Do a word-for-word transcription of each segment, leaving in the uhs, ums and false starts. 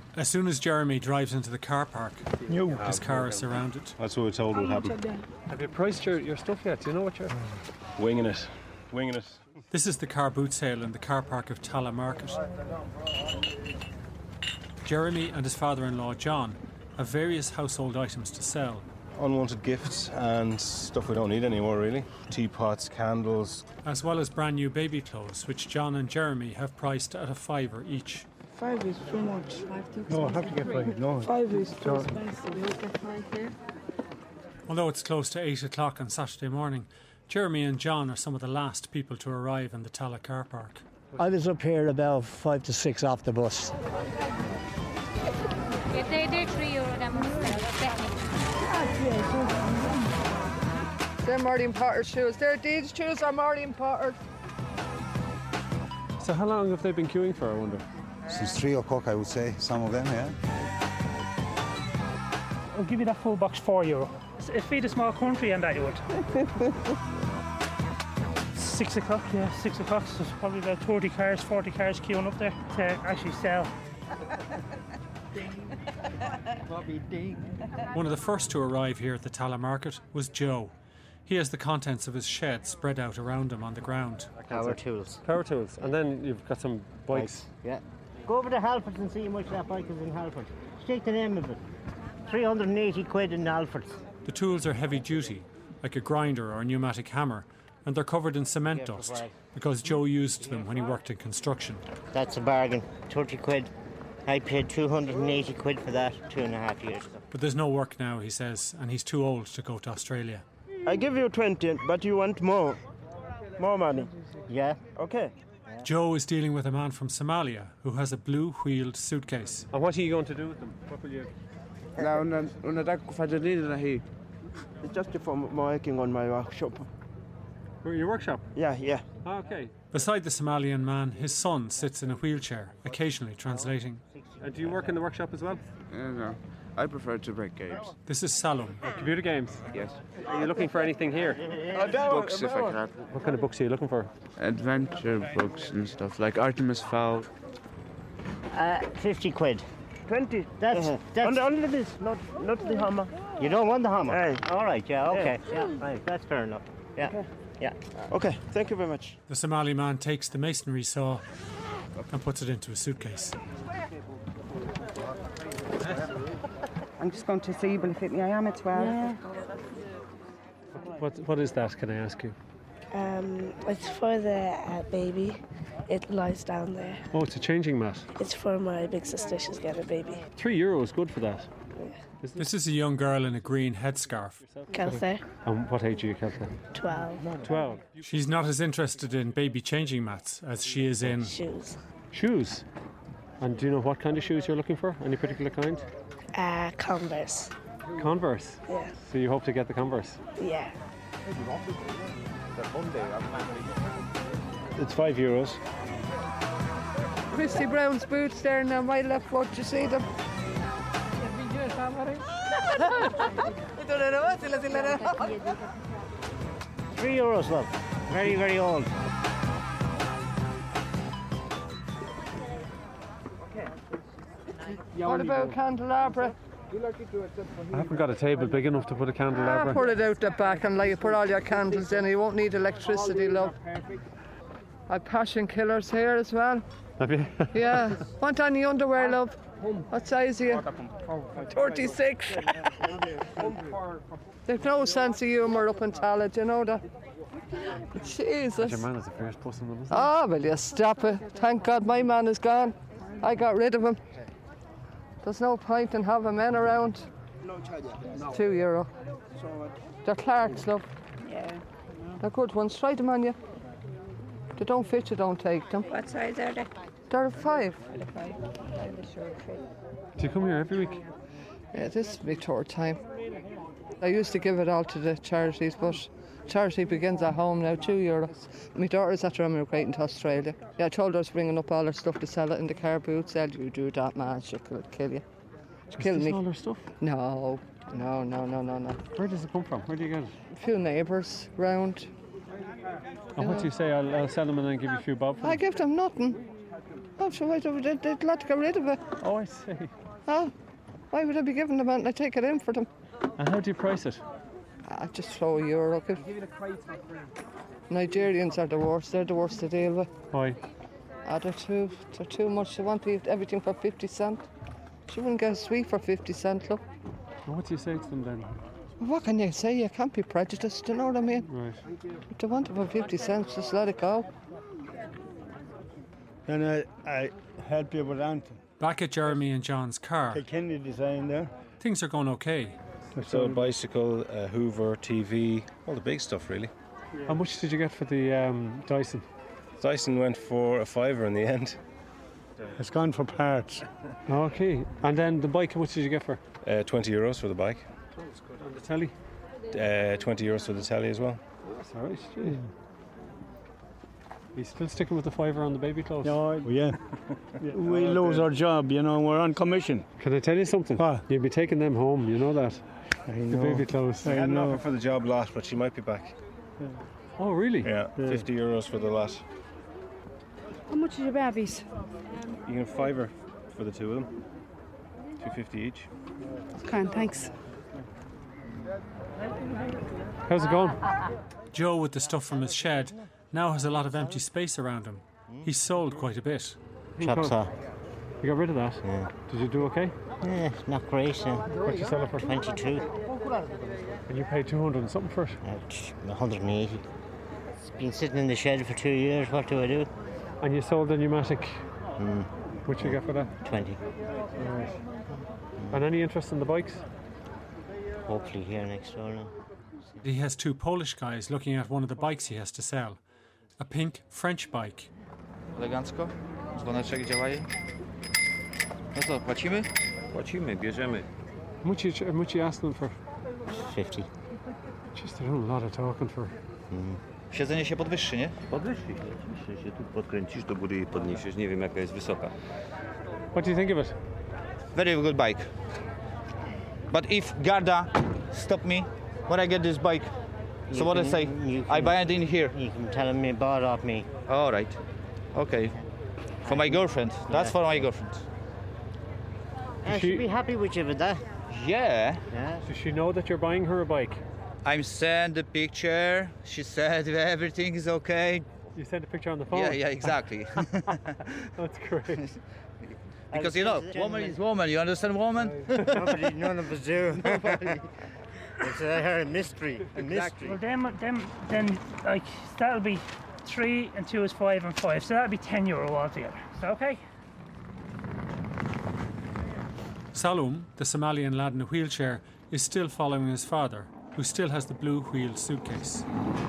As soon as Jeremy drives into the car park, no. his car is surrounded. That's what we're told would happen. Have you priced your, your stuff yet? Do you know what you're... Winging it. Winging it. This is the car boot sale in the car park of Tala Market. Jeremy and his father-in-law John have various household items to sell. Unwanted gifts and stuff we don't need anymore, really. Teapots, candles. As well as brand new baby clothes, which John and Jeremy have priced at a fiver each. Five is too much. Five too no, I have to get five. No. Five is too expensive. You get five here. Although it's close to eight o'clock on Saturday morning, Jeremy and John are some of the last people to arrive in the Tala car park. I was up here about five to six off the bus. If they did three euro, then They're Martin Potter shoes. They're these shoes are Martin Potter. So how long have they been queuing for, I wonder? Since three o'clock, I would say, some of them, yeah. I'll give you that full box four euro. It feed a small country and that you would. Six o'clock, yeah, six o'clock. So there's probably about thirty cars, forty cars queuing up there to actually sell. One of the first to arrive here at the Tala Market was Joe. He has the contents of his shed spread out around him on the ground. Power tools. Power tools. And then you've got some bikes. bikes. Yeah. Go over to Halfords and see how much that bike is in Halfords. Take the name of it. three hundred eighty quid in Halfords. The tools are heavy duty, like a grinder or a pneumatic hammer, and they're covered in cement dust because Joe used them when he worked in construction. That's a bargain. thirty quid. I paid two hundred eighty quid for that two and a half years ago. But there's no work now, he says, and he's too old to go to Australia. I give you twenty, but you want more. More money. Yeah. Okay. Yeah. Joe is dealing with a man from Somalia who has a blue-wheeled suitcase. And what are you going to do with them? What will you... It's just for working on my workshop. Your workshop? Yeah, yeah. Oh, okay. Beside the Somalian man, his son sits in a wheelchair, occasionally translating. Uh, do you work in the workshop as well? Uh, no, I prefer to break games. This is Salom. Oh, computer games? Yes. Are you looking for anything here? Books, if I can. What kind of books are you looking for? Adventure books and stuff, like Artemis Fowl. Uh, fifty quid. twenty. That's, uh-huh. that's... Only, only this, not, not the hammer. You don't want the hammer? Aye. All right, yeah, okay. Yeah. Yeah, right, that's fair enough. Yeah, okay. yeah. Okay, thank you very much. The Somali man takes the masonry saw and puts it into a suitcase. I'm just going to see will it fit me. I am at twelve. Yeah. What, what is that, can I ask you? Um, it's for the uh, baby. It lies down there. Oh, it's a changing mat. It's for my big sister. She's got a baby. Three euros, good for that. Yeah. Is this is a young girl in a green headscarf. Kelther. And what age are you, Kelther? Twelve. Twelve. She's not as interested in baby changing mats as she is in... Shoes. Shoes? And do you know what kind of shoes you're looking for? Any particular kind? Uh, Converse. Converse? Yeah. So you hope to get the Converse? Yeah. It's five euros. Christy Brown's boots there now, my left foot, you see them? Three euros, love. Very, very old. What about candelabra? I haven't got a table big enough to put a candelabra. Ah, put it out the back and like, put all your candles in. You won't need electricity, love. I've passion killers here as well. Have you? Yeah. Want any underwear, love? What size are you? thirty-six. They've no sense of humour up in Tala, do you know that? Jesus. Your man is a fierce puss in them, isn't Ah, will you stop it? Thank God my man is gone. I got rid of him. There's no point in having men around. Two euro. They're Clark's, love. Yeah. They're good ones. Try them on you. They don't fit you, don't take them. What size are they? They're five. Five. Five is short fit. Do you come here every week? Yeah, this is my third time. I used to give it all to the charities, but charity begins at home now, two euros. My daughter's after emigrating to Australia. Yeah, I told her I was bringing up all her stuff to sell it in the car boot. Said, you do that, man, she'll kill you. She'll kill me. all her stuff? No, no, no, no, no, no. Where does it come from? Where do you get it? A few neighbours round. And what do you say? I'll, I'll sell them and then give you a few bob for them? I give them nothing. I'm sure why would they, they'd like to get rid of it. Oh, I see. Oh, why would I be giving them out and I take it in for them? And how do you price it? I just throw a euro. Nigerians are the worst. They're the worst to deal with. Why? Ah, they're too, they're too much. They want everything for fifty cent. She wouldn't get a sweet for fifty cent, look. And what do you say to them then? What can you say? You can't be prejudiced, you know what I mean? Right. If they want it for fifty cents, just let it go. Then I, I help you with Anton. Back at Jeremy and John's car, Take Kenny design there. things are going okay. So bicycle, uh, Hoover, T V, all the big stuff really. How much did you get for the um, Dyson? Dyson went for a fiver in the end. It's gone for parts. Okay. And then the bike, how much did you get for? Uh, twenty euros for the bike. And the telly? Uh, twenty euros for the telly as well. That's all right. Gee. He's still sticking with the fiver on the baby clothes? No, yeah. We lose our job, you know, we're on commission. Can I tell you something? What? You'll be taking them home, you know that? I The know. baby clothes. I I had an know. offer for the job lot, but she might be back. Oh, really? Yeah, Yeah. fifty euros for the lot. How much are your babies? You can have fiver for the two of them. Two fifty each. Okay, thanks. How's it going? Joe, with the stuff from his shed, now has a lot of empty space around him. He's sold quite a bit. Chop saw. You got rid of that? Yeah. Did you do okay? Yeah, not great. Uh, What did you sell it for? twenty-two. And you paid two hundred and something for it? Uh, one hundred eighty. It's been sitting in the shed for two years. What do I do? And you sold the pneumatic. Mm, What did you get for that? twenty. Right. And any interest in the bikes? Hopefully here next door now. He has two Polish guys looking at one of the bikes he has to sell. A pink French bike. Elegancko. Dzwoneczek działaje. No co, płacimy? Płacimy, bierzemy. How much you, how much you asking for? fifty. Just they're doing a lot of talking for. Mm. Siedzenie się podwyższy, nie? Podwyższy się, oczywiście się tu podkręcisz do góry i podniesiesz. Nie wiem jaka jest wysoka. What do you think of it? Very good bike. But if Garda stop me when I get this bike, so You what I can- say? you I can- buy it in here. You can tell him you bought off me. All right. Okay. For my girlfriend. That's for my girlfriend. I should be happy with you with that. Yeah. Yeah. Does she know that you're buying her a bike? I'm sent the picture. She said everything is okay. You sent a picture on the phone? Yeah, yeah, exactly. That's great. Because you know, woman is woman. You understand woman? Nobody, none of us do. Nobody. It's a mystery. A mystery. Well, then, then, then, like that'll be three and two is five and five, so that'll be ten euro altogether. Is that okay? Salum, the Somalian lad in a wheelchair, is still following his father, who still has the blue-wheeled suitcase.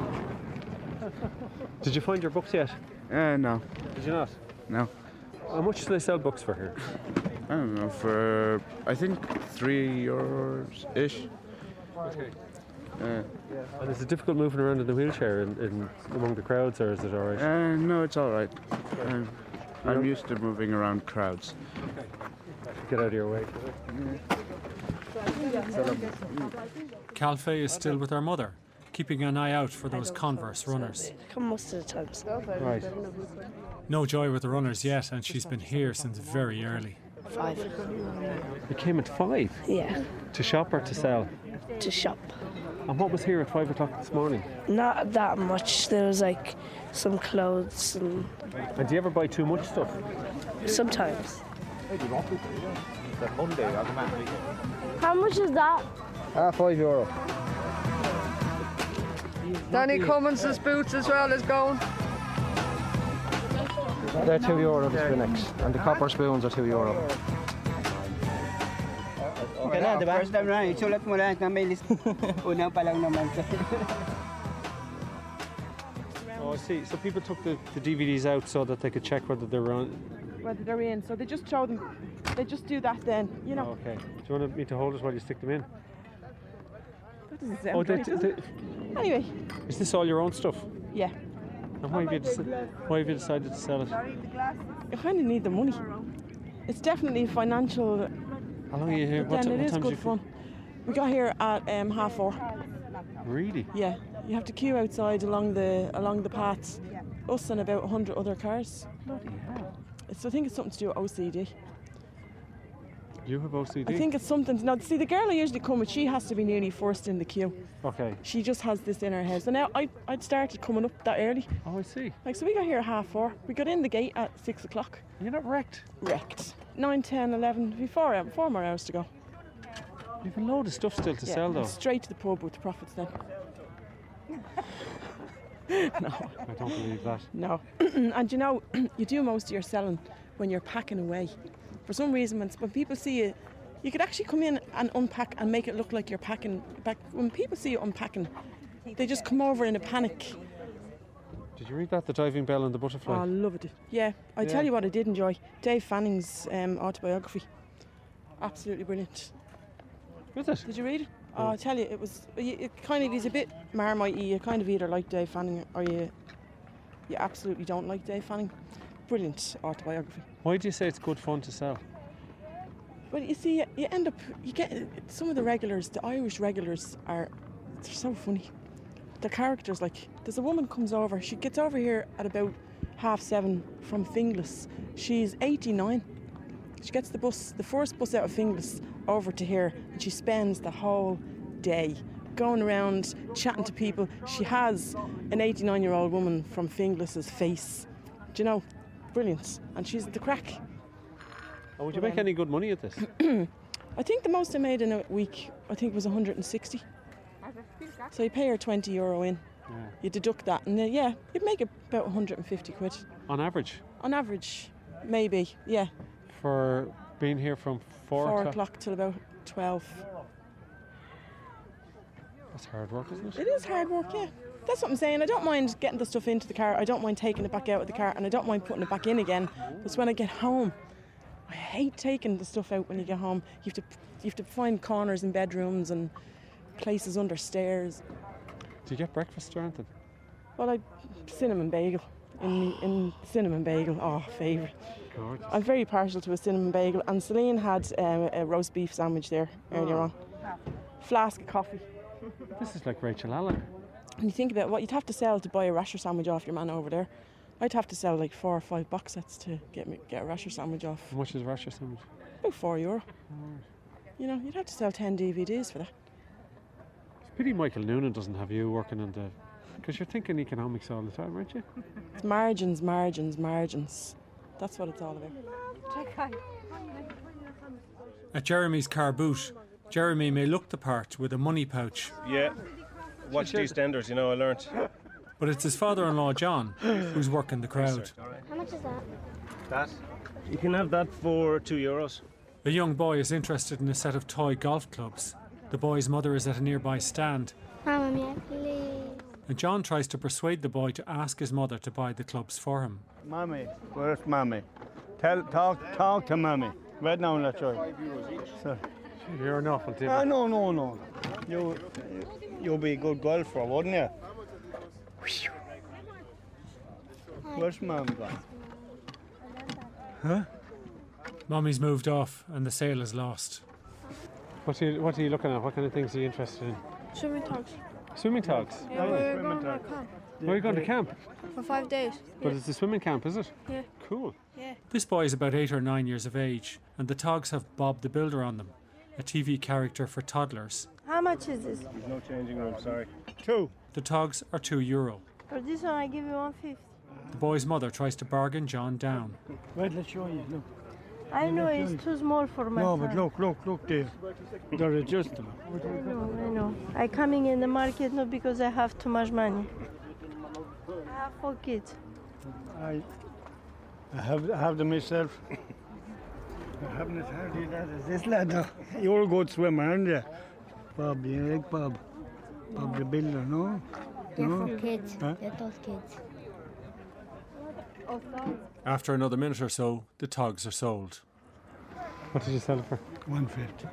Did you find your books yet? Uh, no. Did you not? No. How much do they sell books for here? I don't know, for I think three euros ish. Okay. Uh, And is it difficult moving around in the wheelchair in, in among the crowds, or is it all right? uh, no, it's all right. I'm, I'm used to moving around crowds. Get out of your way. Calfe is still with her mother, keeping an eye out for those Converse runners. Come most of the times. Right. No joy with the runners yet, and she's been here since very early. Five. You came at five? Yeah. To shop or to sell? To shop. And what was here at five o'clock this morning? Not that much. There was like some clothes and And do you ever buy too much stuff? sometimes. How much is that? Ah, five euro. Danny Cummins' boots as well is going. They're two euro the Spinnex, and the copper spoons are two euro. First time na, isulat mo lahat na may list. Una pa lang naman. Oh, I see. So people took the, the D V Ds out so that they could check whether they were on. Whether they're in, so they just show them. They just do that then, you know. Okay. Do you want me to hold it while you stick them in? That doesn't sound Oh, they, right, does they, it? Anyway, is this all your own stuff? yeah. And why have you, deci- why have you decided to sell it? I kind of need the money. It's definitely financial. How long are you here? But What, then ti- it what is time did good you fun. We got here at um, half four. Really? Yeah, you have to queue outside along the along the paths. Us and about a hundred other cars. It's, I think it's something to do with O C D. You have O C D? I think it's something to, now see the girl I usually come with, she has to be nearly first in the queue. Okay. She just has this in her head. So now I, I'd started coming up that early. Oh, I see. Like, so we got here at half four. We got in the gate at six o'clock. You're not wrecked? Wrecked. Nine, ten, eleven, we've four, hours, four more hours to go. You've a load of stuff still to yeah, sell though. Straight to the pub with the profits then. No. I don't believe that. No. And you know, you do most of your selling when you're packing away. For some reason, when, when people see you, you could actually come in and unpack and make it look like you're packing back. When people see you unpacking, they just come over in a panic. Did you read that, The Diving Bell and the Butterfly? Oh, I loved it. Yeah, I Yeah. tell you what I did enjoy. Dave Fanning's um, autobiography. Absolutely brilliant. Was it? Did you read it? Oh, I tell you, it was. It, it kind of, he's a bit Marmite-y. You kind of either like Dave Fanning or you, you absolutely don't like Dave Fanning. Brilliant autobiography. Why do you say it's good fun to sell? Well, you see, you end up, you get some of the regulars, the Irish regulars are, they're so funny. The characters, like, there's a woman comes over, she gets over here at about half seven from Finglas. She's eighty-nine. She gets the bus, the first bus out of Finglas over to here, and she spends the whole day going around chatting to people. She has an eighty-nine-year-old woman from Finglas's face. Do you know? Brilliant. And she's the crack. Oh, would you make any good money at this? I think the most I made in a week, I think, was one hundred sixty. So you pay her twenty euro in. Yeah. You deduct that, and then, yeah, you'd make about one hundred fifty quid. On average? On average, maybe, yeah. For being here from four, Four o'clock? o'clock till about twelve. That's hard work, isn't it? It is hard work, yeah. That's what I'm saying. I don't mind getting the stuff into the car. I don't mind taking it back out of the car, and I don't mind putting it back in again. But when I get home, I hate taking the stuff out when you get home. You have to, you have to find corners in bedrooms and places under stairs. Do you get breakfast or anything? Well, I cinnamon bagel. In, in cinnamon bagel, oh, favourite. Gorgeous. I'm very partial to a cinnamon bagel, and Celine had um, a roast beef sandwich there earlier Oh. on. Flask of coffee. This is like Rachel Allen. And you think about what you'd have to sell to buy a rasher sandwich off your man over there. I'd have to sell like four or five box sets to get me get a rasher sandwich off. How much is a rasher sandwich? About four euro. You know, you'd have to sell ten D V Ds for that. It's a pity Michael Noonan doesn't have you working on the... Because you're thinking economics all the time, aren't you? It's margins, margins, margins. That's what it's all about. At Jeremy's car boot, Jeremy may look the part with a money pouch, Yeah. Watch these EastEnders, you know, I learnt. but it's his father-in-law John who's working the crowd. How much is that? That? You can have that for two euros. A young boy is interested in a set of toy golf clubs. The boy's mother is at a nearby stand, Mamma mia, please. and John tries to persuade the boy to ask his mother to buy the clubs for him. Mommy, where's Mommy? Tell, talk, talk to Mommy. Right now, let's try. So. You're an awful tip. Ah, no, no, no. You, you'll be a good golfer, wouldn't you? Where's Mum gone? Huh? Mommy's moved off and the sale is lost. What are you, what are you looking at? What kind of things are you interested in? Swimming togs. Swimming togs? Yeah, we're going to camp. Where are you going to camp? For five days. But it's a swimming camp, is it? Yeah. Cool. Yeah. This boy is about eight or nine years of age, and the togs have Bob the Builder on them, a T V character for toddlers. How much is this? There's no changing room, sorry. Two. The togs are two euro. For this one, I give you one fifty. The boy's mother tries to bargain John down. Wait, let's show you. Look. I know it's too small for my No, son. but look, look, look there. They're adjustable. I know, I know. I coming in the market not because I have too much money. I have four kids. I, I have, I have them myself. I haven't as hardy lad as this lad. Now. You're a good swimmer, aren't you? Bob, you like Bob? Bob the Builder, no? They're no? for kids. Huh? They're those kids. After another minute or so, the togs are sold. What did you sell it for? one fifty.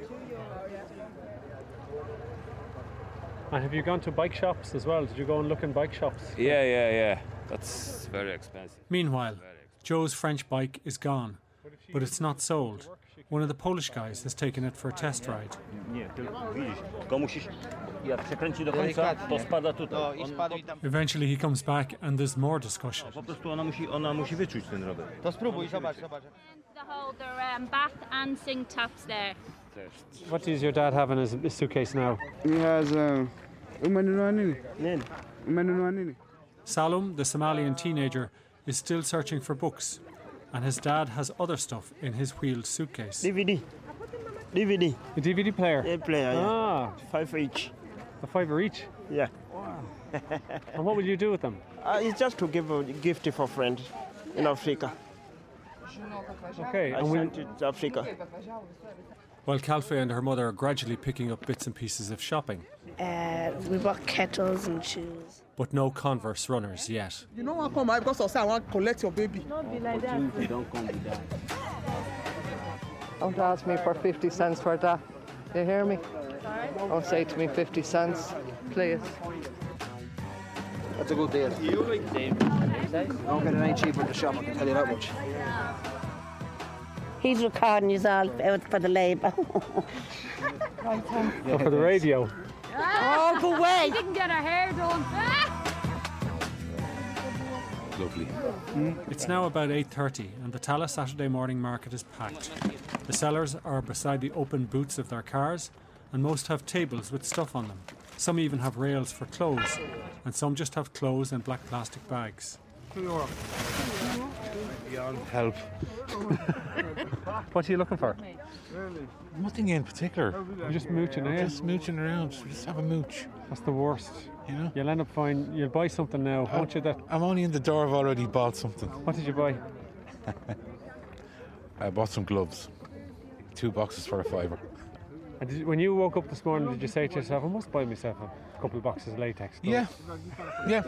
And have you gone to bike shops as well? Did you go and look in bike shops? Yeah, yeah, yeah. That's very expensive. Meanwhile, Joe's French bike is gone, but it's not sold. One of the Polish guys has taken it for a test ride. Nie, tylko widzisz, tylko musisz Jak przekręci do końca, to spada tutaj. On- Eventually he comes back and there's more discussion. Po prostu ona musi, ona musi wyczuć ten rower. To spróbuj, zobacz, zobacz. To hold their um, bath and sink taps there. What does your dad have in his, his suitcase now? He has um, Salum, the Somalian teenager, is still searching for books, and his dad has other stuff in his wheeled suitcase. D V D. D V D. A D V D player? A player, yeah. Ah. Five each. A fiver each? Yeah. And what will you do with them? Uh, it's just to give a gift for friends in Africa. Okay, I and we sent it to Africa. While Calfee and her mother are gradually picking up bits and pieces of shopping, Uh, we bought kettles and shoes. but no Converse runners yet. You know what, come out because I say I want to collect your baby. Not be like that. Don't come with that. Don't ask me for fifty cents for that. You hear me? Don't say to me fifty cents, please. That's a good deal. You like Don't get it any cheaper in the shop, I can tell you that much. He's recording his all out for the labour. Oh, for the radio. Oh, go away! She didn't get her hair done. Lovely. It's now about eight thirty and the Tala Saturday morning market is packed. The sellers are beside the open boots of their cars and most have tables with stuff on them. Some even have rails for clothes and some just have clothes in black plastic bags. Beyond help. What are you looking for? Nothing in particular. You're just mooching, eh? Just mooching around. Just have a mooch. That's the worst. You know? You'll end up finding, you'll buy something now, I- won't you? That, I'm only in the door. I've already bought something. what did you buy? I bought some gloves. Two boxes for a fiver. And did you, when you woke up this morning, did you say to yourself, I must buy myself a couple of boxes of latex gloves? Yeah. Yeah.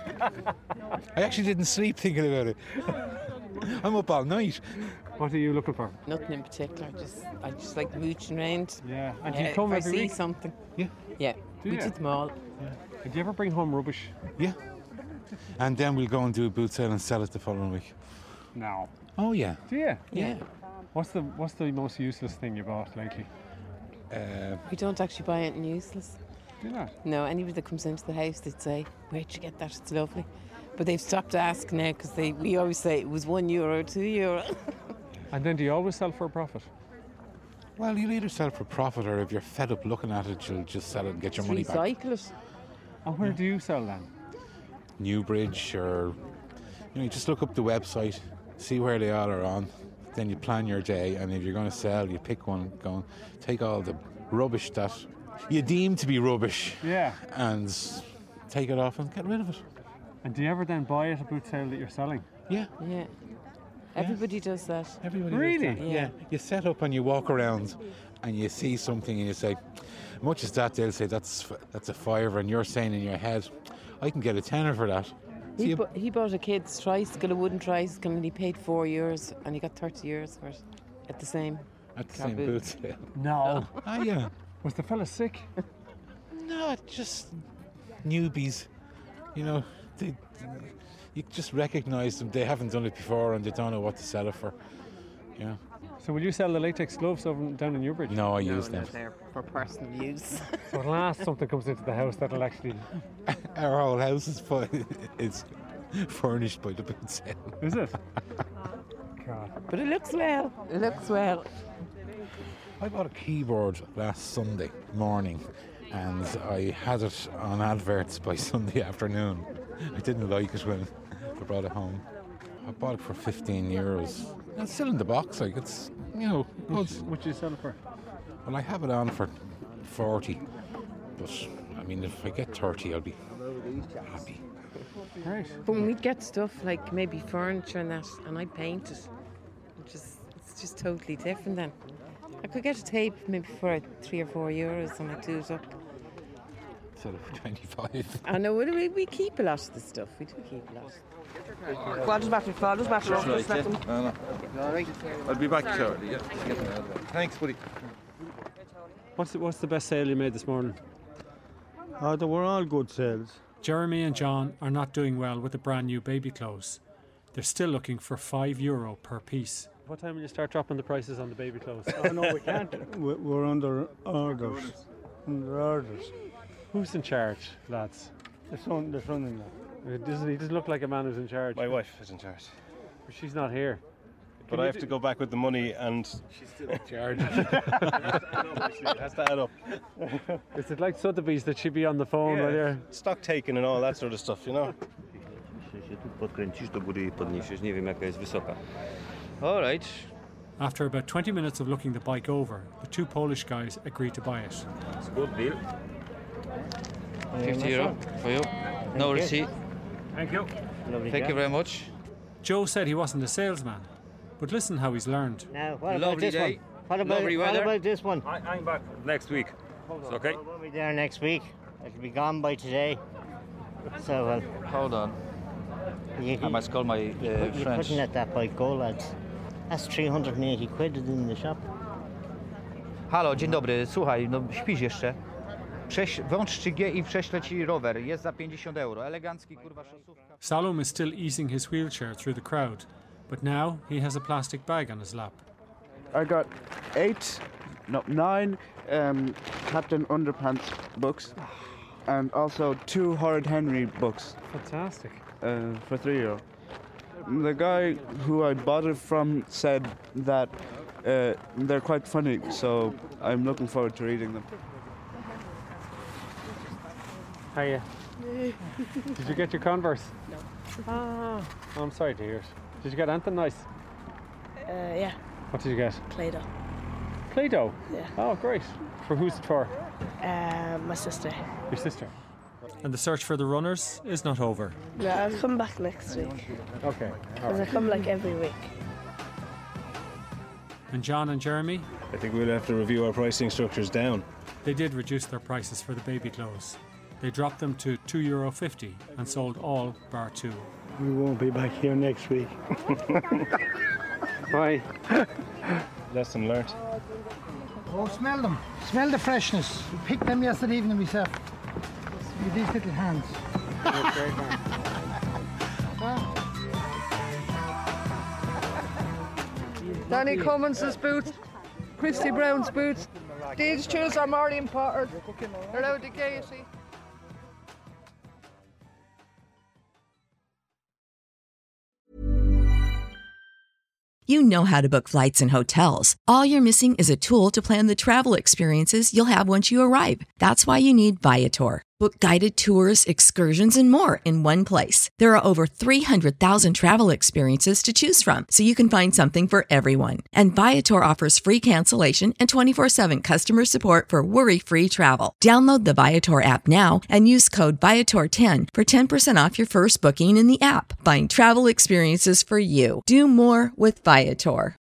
I actually didn't sleep thinking about it. I'm up all night. What are you looking for? Nothing in particular. Just I just like mooching around. Yeah. And do Yeah, you come if I every see week? something. Yeah. Yeah. Do we you? do them all. And do you ever bring home rubbish? Yeah. And then we'll go and do a boot sale and sell it the following week. No. Oh, yeah. Do you? Yeah. What's the What's the most useless thing you bought lately? Uh, We don't actually buy anything useless. Do you not? No, anybody that comes into the house, they'd say, "Where'd you get that? It's lovely." But they've stopped asking now because they we always say it was one euro, two euro. And then do you always sell for a profit? well, you'll either sell for profit or if you're fed up looking at it, you'll just sell it and get your money back. Recycle it. And where do you sell then? Newbridge or, you know, you just look up the website, see where they all are on, then you plan your day, and if you're going to sell, you pick one, go and take all the rubbish that you deem to be rubbish Yeah. and take it off and get rid of it. And do you ever then buy at a boot sale that you're selling? Yeah. Yeah. Everybody does that. Everybody does Really? that. Yeah. You set up and you walk around and you see something and you say, much as that, they'll say that's that's a fiver, and you're saying in your head, I can get a tenner for that. So He, you- bu- he bought a kid's tricycle, a wooden tricycle, and he paid four euros, and he got thirty euros for it at the same. at the car same boot. boot sale. No. Ah, yeah. Was the fella sick? No, just newbies. You know, they, you just recognise them. They haven't done it before and they don't know what to sell it for. You know. So will you sell the latex gloves over down in Newbridge? No, I use them. They're for personal use. So at last something comes into the house that'll actually... Our whole house is fu- is furnished by the boot sale. Is it? God. But it looks well. It looks well. I bought a keyboard last Sunday morning and I had it on adverts by Sunday afternoon. I didn't like it when I brought it home. I bought it for fifteen euros. It's still in the box, like it's, you know, good. What do you sell it for? Well, I have it on for forty, but I mean, if I get thirty, I'll be happy. Right. But when we get stuff like maybe furniture and that, and I paint it, which is it's just totally different then. I could get a tape maybe for three or four euros and I do it up. Instead of twenty-five. I know we, we keep a lot of the stuff. We do keep a lot. Quadros battery, quadros battery. Just let them. No, no. I'll be back shortly. Yeah. Thanks, buddy. What's the, what's the best sale you made this morning? Oh, they were all good sales. Jeremy and John are not doing well with the brand new baby clothes. They're still looking for five euro per piece. What time will you start dropping the prices on the baby clothes? Oh, no, we can't. We're, we're under orders. Under orders. Who's in charge, lads? The son, the son-in-law. Uh, Doesn't he just look like a man who's in charge? My wife is in charge. But she's not here. But Can I you have do- to go back with the money and... She's still in charge. It has to add up. Is it like Sotheby's that she'd be on the phone while Yeah, you're... stock taking and all that sort of stuff, you know? Muszę się tu podkręcić do góry i podniesiesz. Nie wiem jaka jest wysoka. All right. After about twenty minutes of looking the bike over, the two Polish guys agreed to buy it. It's good deal. fifty euro for you. No receipt. Thank you. Thank you very much. Joe said he wasn't a salesman, but listen how he's learned. Now, what about Lovely this day. one? What about, Lovely what weather. about this one? I, I'm back next week. It's okay. We'll be there next week. It'll be gone by today. So, well, Hold on. you, I must call my you, uh, you friends. couldn't let that bike go, lads. That's three hundred eighty quid in the shop. Halo, dzień dobry. Słuchaj, no śpisz jeszcze. Prześ, włącz trzy G i prześlę ci rower. Jest za pięćdziesiąt euro. Elegancki, kurwa, szosówka. Salom is still easing his wheelchair through the crowd, but now he has a plastic bag on his lap. I got eight, no, nine um, Captain Underpants books, and also two Horrid Henry books. Fantastic. Uh, for three euro. The guy who I bought it from said that uh, they're quite funny, so I'm looking forward to reading them. Hiya. Did you get your Converse? No. Ah. Oh, I'm sorry to hear it. Did you get anything nice? Uh, yeah, What did you get? Play-Doh. Play-Doh? Yeah. Oh, great. For who's it for? Uh, my sister. Your sister. And the search for the runners is not over. No, I'll come back next week. Okay. Because I come like every week. And John and Jeremy, I think we'll have to review our pricing structures down. they did reduce their prices for the baby clothes. They dropped them to two euro fifty and sold all bar two. We won't be back here next week. Why? Lesson learnt. Oh, smell them. Smell the freshness. We picked them yesterday evening myself. With these little hands. Danny Cummins' boots, Christy Brown's boots. These shoes are more imported. They're out the gate, you see. You know how to book flights and hotels. All you're missing is a tool to plan the travel experiences you'll have once you arrive. That's why you need Viator. Book guided tours, excursions, and more in one place. There are over three hundred thousand travel experiences to choose from, so you can find something for everyone. And Viator offers free cancellation and twenty-four seven customer support for worry-free travel. Download the Viator app now and use code Viator ten for ten percent off your first booking in the app. Find travel experiences for you. Do more with Viator.